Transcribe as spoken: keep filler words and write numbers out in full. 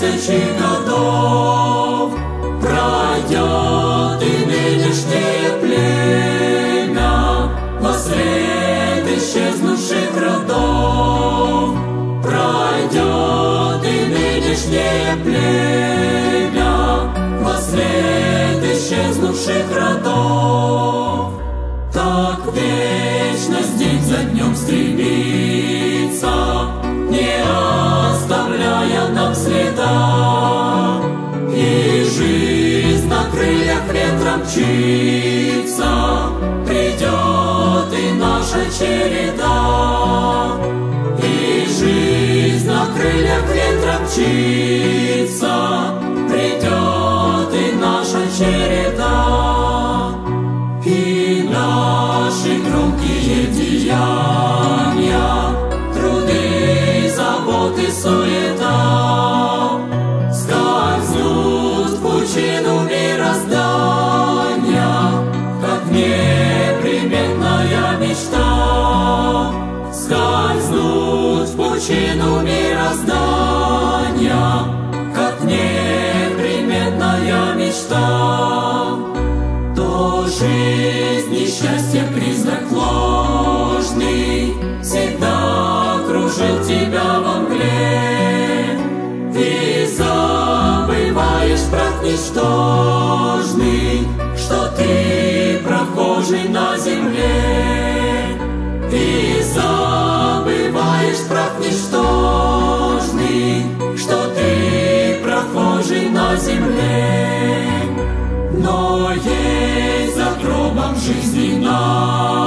тысячи годов пройдет и нынешнее племя во след исчезнувших родов. Пройдет и нынешнее племя во след исчезнувших родов. Так вечность день за днем стремится, не оставляя нам следа, и жизнь на крыльях ветра мчится, придет и наша череда. И жизнь на крыльях ветра мчится, придет и наша череда. И наши громкие деяния, труды, заботы, суета скользнут в пучину мироздания, как непременная мечта. Скользнут в пучину мироздания, как непременная мечта. То жизнь и счастье признак ложный всегда кружил тебя во мгле, и забываешь прах ничтожный, что ты прохожий на земле. И забываешь прах ничтожный, что ты прохожий на земле. Но есть за гробом жизни нас